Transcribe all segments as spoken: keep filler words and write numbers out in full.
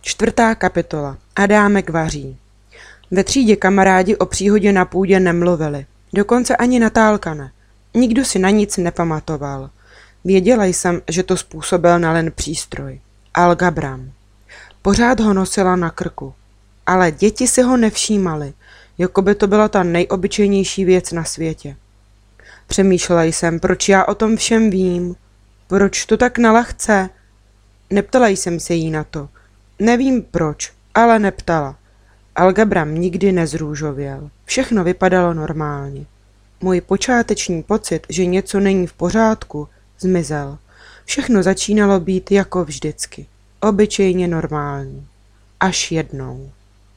Čtvrtá kapitola. Adámek vaří. Ve třídě kamarádi o příhodě na půdě nemluvili. Dokonce ani Natálka ne. Nikdo si na nic nepamatoval. Věděla jsem, že to způsobil Nalin přístroj. Algabram. Pořád ho nosila na krku. Ale děti si ho nevšímaly, jako by to byla ta nejobyčejnější věc na světě. Přemýšlela jsem, proč já o tom všem vím. Proč to tak nalehce? Neptala jsem se jí na to. Nevím proč, ale neptala. Algabram nikdy nezrůžověl. Všechno vypadalo normálně. Můj počáteční pocit, že něco není v pořádku, zmizel. Všechno začínalo být jako vždycky. Obyčejně normální. Až jednou.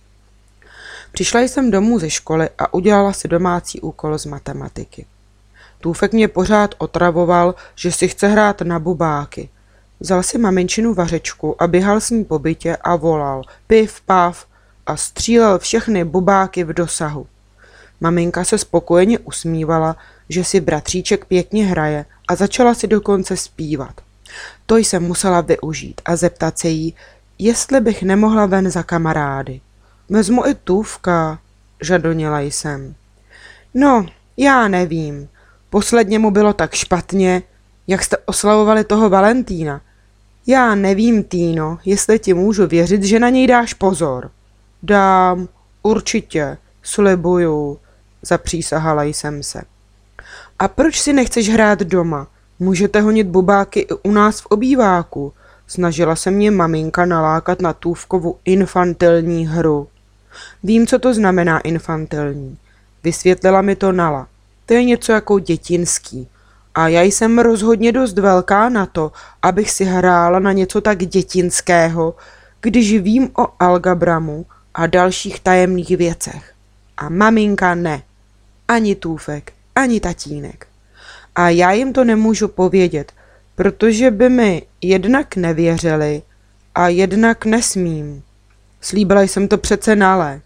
Přišla jsem domů ze školy a udělala si domácí úkol z matematiky. Tůfek mě pořád otravoval, že si chce hrát na bubáky. Vzal si maminčinu vařečku a běhal s ní po bytě a volal piv, pav a střílel všechny bubáky v dosahu. Maminka se spokojeně usmívala, že si bratříček pěkně hraje a začala si dokonce zpívat. To jsem musela využít a zeptat se jí, jestli bych nemohla ven za kamarády. Vezmu i Tůvka, žadoněla jsem. No, já nevím. Posledně mu bylo tak špatně, jak jste oslavovali toho Valentína. Já nevím, Týno, jestli ti můžu věřit, že na něj dáš pozor. Dám, určitě, slibuju, zapřísahala jsem se. A proč si nechceš hrát doma? Můžete honit bubáky i u nás v obýváku. Snažila se mě maminka nalákat na Tůvkovu infantilní hru. Vím, co to znamená infantilní. Vysvětlila mi to Nala. To je něco jako dětinský. A já jsem rozhodně dost velká na to, abych si hrála na něco tak dětinského, když vím o Algabramu a dalších tajemných věcech. A maminka ne. Ani Tůfek, ani tatínek. A já jim to nemůžu povědět, protože by mi jednak nevěřili a jednak nesmím. Slíbila jsem to přece Nale.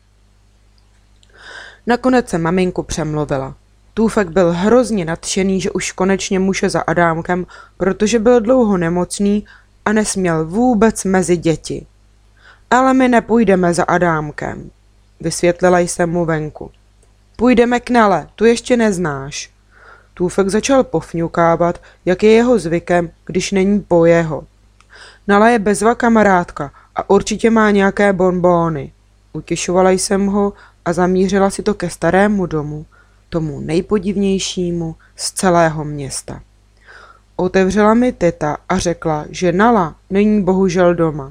Nakonec se maminku přemluvila. Tůfek byl hrozně nadšený, že už konečně může za Adámkem, protože byl dlouho nemocný a nesměl vůbec mezi děti. Ale my nepůjdeme za Adámkem, vysvětlila jsem mu venku. Půjdeme k Nale, tu ještě neznáš. Tůfek začal pofňukávat, jak je jeho zvykem, když není po jeho. Nala je bezva kamarádka a určitě má nějaké bonbóny. Utěšovala jsem ho a zamířila si to ke starému domu, tomu nejpodivnějšímu z celého města. Otevřela mi teta a řekla, že Nala není bohužel doma.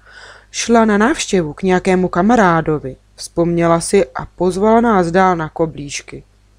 Šla na návštěvu k nějakému kamarádovi, vzpomněla si a pozvala nás dál na koblížky.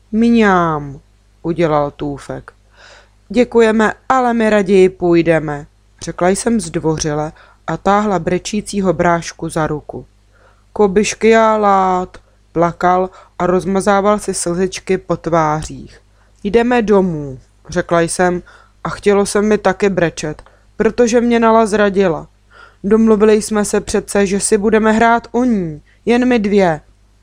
Mňám, udělal Tůfek. Děkujeme, ale my raději půjdeme, řekla jsem zdvořile a táhla brečícího brášku za ruku. Kobyšky já lát, plakal a rozmazával si slzičky po tvářích. Jdeme domů, řekla jsem a chtělo se mi taky brečet, protože mě Nala zradila. Domluvili jsme se přece, že si budeme hrát o ní, jen my dvě.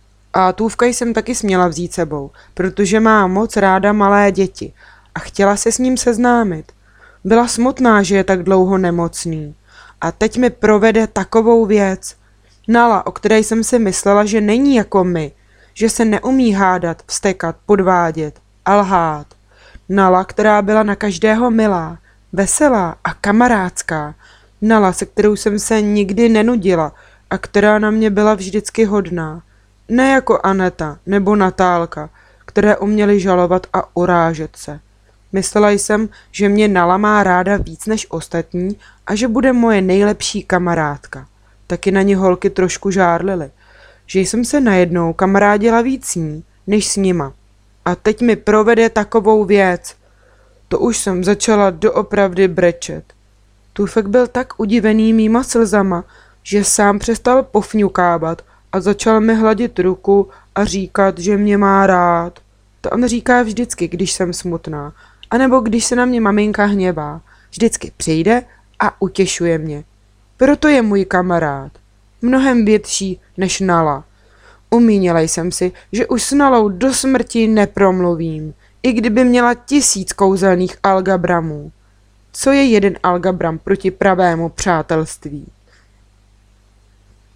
A Tůvka jsem taky směla vzít sebou, protože má moc ráda malé děti a chtěla se s ním seznámit. Byla smutná, že je tak dlouho nemocný. A teď mi provede takovou věc. Nala, o které jsem si myslela, že není jako my, že se neumí hádat, vztekat, podvádět a lhát. Nala, která byla na každého milá, veselá a kamarádská. Nala, se kterou jsem se nikdy nenudila a která na mě byla vždycky hodná. Ne jako Aneta nebo Natálka, které uměly žalovat a urážet se. Myslela jsem, že mě Nala má ráda víc než ostatní a že bude moje nejlepší kamarádka. Taky na ní holky trošku žárlily, že jsem se najednou kamarádila víc s ní, než s nima. A teď mi provede takovou věc. To už jsem začala doopravdy brečet. Tůfek byl tak udivený mýma slzama, že sám přestal pofňukávat a začal mi hladit ruku a říkat, že mě má rád. To on říká vždycky, když jsem smutná, anebo když se na mě maminka hněvá. Vždycky přijde a utěšuje mě. Proto je můj kamarád. Mnohem větší než Nala. Umínila jsem si, že už s Nalou do smrti nepromluvím, i kdyby měla tisíc kouzelných algabramů. Co je jeden algabram proti pravému přátelství?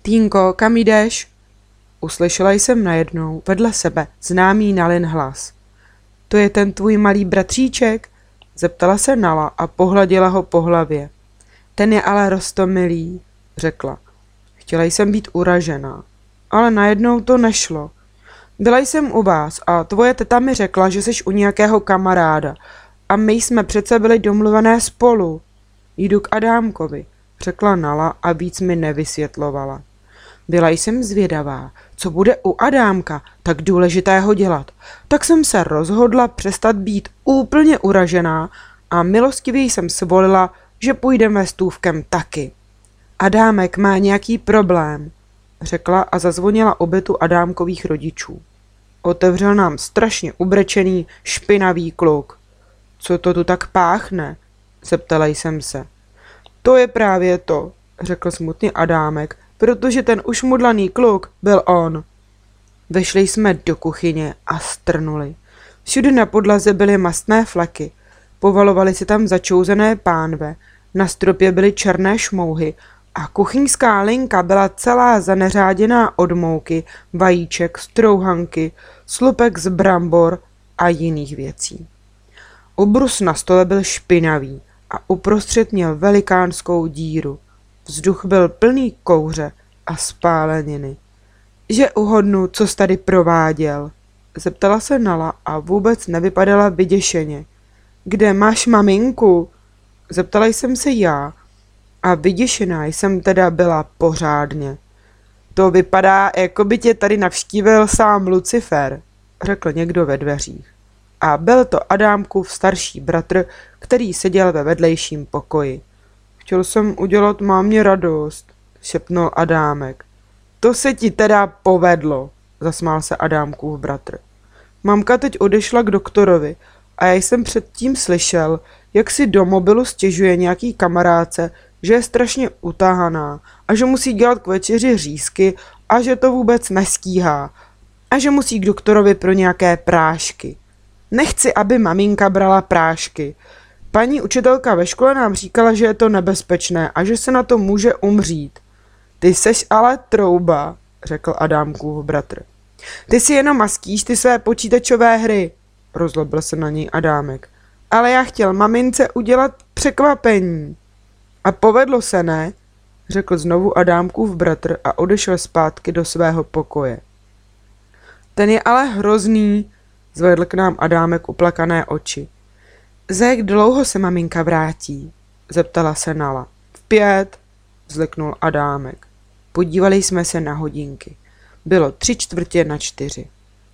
Týnko, kam jdeš? Uslyšela jsem najednou vedle sebe známý Nalin hlas. To je ten tvůj malý bratříček? Zeptala se Nala a pohladila ho po hlavě. Ten je ale roztomilý, řekla. Chtěla jsem být uražená, ale najednou to nešlo. Byla jsem u vás a tvoje teta mi řekla, že jsi u nějakého kamaráda a my jsme přece byli domluvené spolu. Jdu k Adámkovi, řekla Nala a víc mi nevysvětlovala. Byla jsem zvědavá, co bude u Adámka tak důležitého dělat, tak jsem se rozhodla přestat být úplně uražená a milostivě jsem svolila, že půjdeme s Tůvkem taky. Adámek má nějaký problém, řekla a zazvonila o bytu Adámkových rodičů. Otevřel nám strašně ubrečený, špinavý kluk. Co to tu tak páchne? Zeptala jsem se. To je právě to, řekl smutný Adámek, protože ten ušmudlaný kluk byl on. Vešli jsme do kuchyně a strnuli. Všude na podlaze byly mastné fleky. Povalovaly se tam začouzené pánve, na stropě byly černé šmouhy a kuchyňská linka byla celá zaneřáděná od mouky, vajíček, strouhanky, slupek z brambor a jiných věcí. Obrus na stole byl špinavý a uprostřed měl velikánskou díru. Vzduch byl plný kouře a spáleniny. Že uhodnu, co jsi tady prováděl? Zeptala se Nala a vůbec nevypadala vyděšeně. Kde máš maminku? Zeptala jsem se já a vyděšená jsem teda byla pořádně. To vypadá, jako by tě tady navštívil sám Lucifer, řekl někdo ve dveřích. A byl to Adámkův starší bratr, který seděl ve vedlejším pokoji. Chtěl jsem udělat mámě radost, šepnul Adámek. To se ti teda povedlo, zasmál se Adámkův bratr. Mamka teď odešla k doktorovi a já jsem předtím slyšel, jak si do mobilu stěžuje nějaký kamarádce, že je strašně utahaná a že musí dělat k večeři řízky a že to vůbec nestíhá a že musí k doktorovi pro nějaké prášky. Nechci, aby maminka brala prášky. Paní učitelka ve škole nám říkala, že je to nebezpečné a že se na to může umřít. Ty seš ale trouba, řekl Adámkův bratr. Ty si jenom maskíš ty své počítačové hry, rozlobil se na něj Adámek. Ale já chtěl mamince udělat překvapení. A povedlo se, ne? Řekl znovu Adámkův bratr a odešel zpátky do svého pokoje. Ten je ale hrozný, zvedl k nám Adámek uplakané oči. Za jak dlouho se maminka vrátí? Zeptala se Nala. V pět, vzliknul Adámek. Podívali jsme se na hodinky. Bylo tři čtvrtě na čtyři.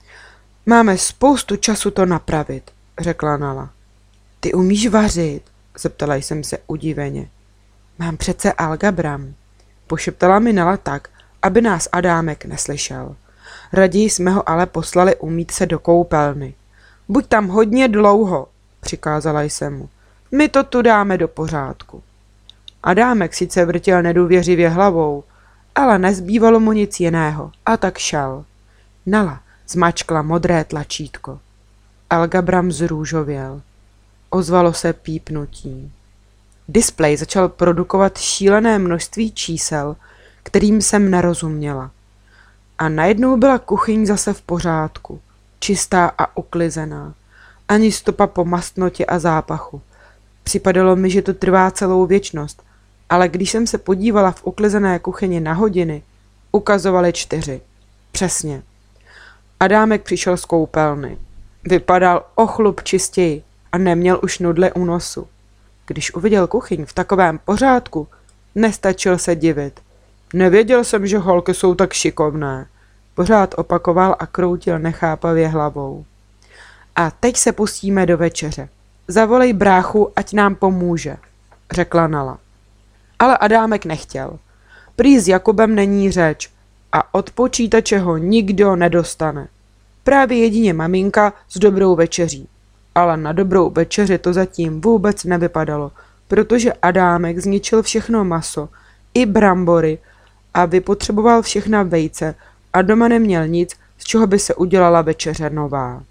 Máme spoustu času to napravit, řekla Nala. Ty umíš vařit? Zeptala jsem se udiveně. Mám přece algabram, pošeptala mi Nala tak, aby nás Adámek neslyšel. Raději jsme ho ale poslali umýt se do koupelny. Buď tam hodně dlouho, přikázala jsem mu. My to tu dáme do pořádku. Adámek sice vrtěl nedůvěřivě hlavou, ale nezbývalo mu nic jiného a tak šel. Nala zmačkla modré tlačítko. Algabram zrůžověl. Ozvalo se pípnutí. Displej začal produkovat šílené množství čísel, kterým jsem nerozuměla. A najednou byla kuchyň zase v pořádku, čistá a uklizená. Ani stopa po mastnotě a zápachu. Připadalo mi, že to trvá celou věčnost, ale když jsem se podívala v uklizené kuchyni na hodiny, ukazovaly čtyři. Přesně. Adámek přišel z koupelny. Vypadal o chlup čistěji a neměl už nudle u nosu. Když uviděl kuchyň v takovém pořádku, nestačil se divit. Nevěděl jsem, že holky jsou tak šikovné. Pořád opakoval a kroutil nechápavě hlavou. A teď se pustíme do večeře. Zavolej bráchu, ať nám pomůže, řekla Nala. Ale Adámek nechtěl. Prý s Jakubem není řeč a od počítače ho nikdo nedostane. Právě jedině maminka s dobrou večeří. Ale na dobrou večeři to zatím vůbec nevypadalo, protože Adámek zničil všechno maso, i brambory a vypotřeboval všechna vejce a doma neměl nic, z čeho by se udělala večeře nová.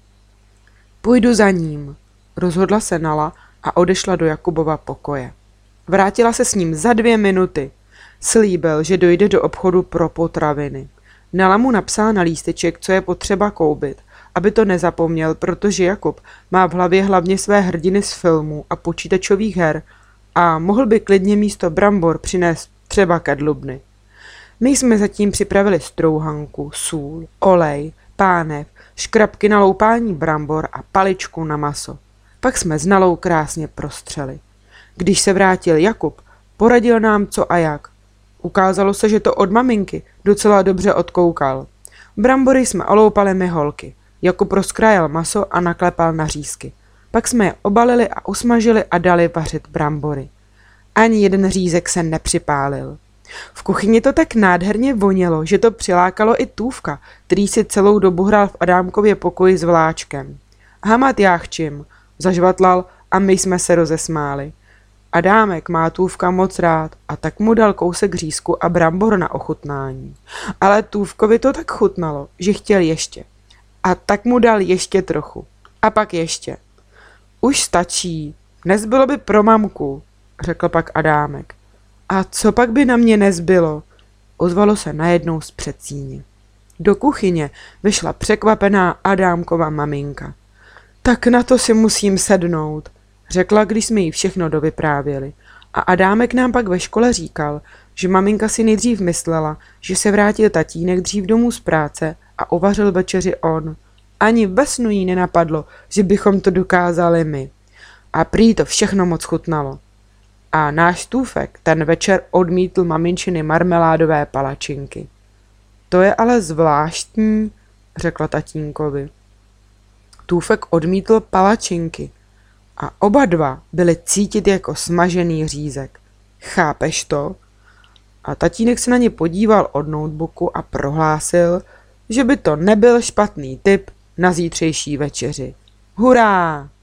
Půjdu za ním, rozhodla se Nala a odešla do Jakubova pokoje. Vrátila se s ním za dvě minuty. Slíbil, že dojde do obchodu pro potraviny. Nela mu napsala na lísteček, co je potřeba koupit, aby to nezapomněl, protože Jakub má v hlavě hlavně své hrdiny z filmů a počítačových her a mohl by klidně místo brambor přinést třeba kadlubny. My jsme zatím připravili strouhanku, sůl, olej, pánev, škrabky na loupání brambor a paličku na maso. Pak jsme s Nelou krásně prostřeli. Když se vrátil Jakub, poradil nám co a jak. Ukázalo se, že to od maminky docela dobře odkoukal. Brambory jsme oloupali my holky. Jakub rozkrájel maso a naklepal na řízky. Pak jsme je obalili a usmažili a dali vařit brambory. Ani jeden řízek se nepřipálil. V kuchyni to tak nádherně vonělo, že to přilákalo i Tůvka, který si celou dobu hrál v Adámkově pokoji s vláčkem. Hamat jáchčím, zažvatlal a my jsme se rozesmáli. Adámek má Tůvka moc rád a tak mu dal kousek řízku a brambor na ochutnání. Ale Tůvkovi to tak chutnalo, že chtěl ještě. A tak mu dal ještě trochu. A pak ještě. Už stačí, nezbylo by pro mamku, řekl pak Adámek. A co pak by na mě nezbylo? Ozvalo se najednou z předsíně. Do kuchyně vyšla překvapená Adámkova maminka. Tak na to si musím sednout, řekla, když jsme jí všechno dovyprávěli. A Adámek nám pak ve škole říkal, že maminka si nejdřív myslela, že se vrátil tatínek dřív domů z práce a uvařil večeři on. Ani ve snu jí nenapadlo, že bychom to dokázali my. A prý to všechno moc chutnalo. A náš Tůfek ten večer odmítl maminčiny marmeládové palačinky. To je ale zvláštní, řekla tatínkovi. Tůfek odmítl palačinky a oba dva byli cítit jako smažený řízek. Chápeš to? A tatínek se na ně podíval od notebooku a prohlásil, že by to nebyl špatný tip na zítřejší večeři. Hurá!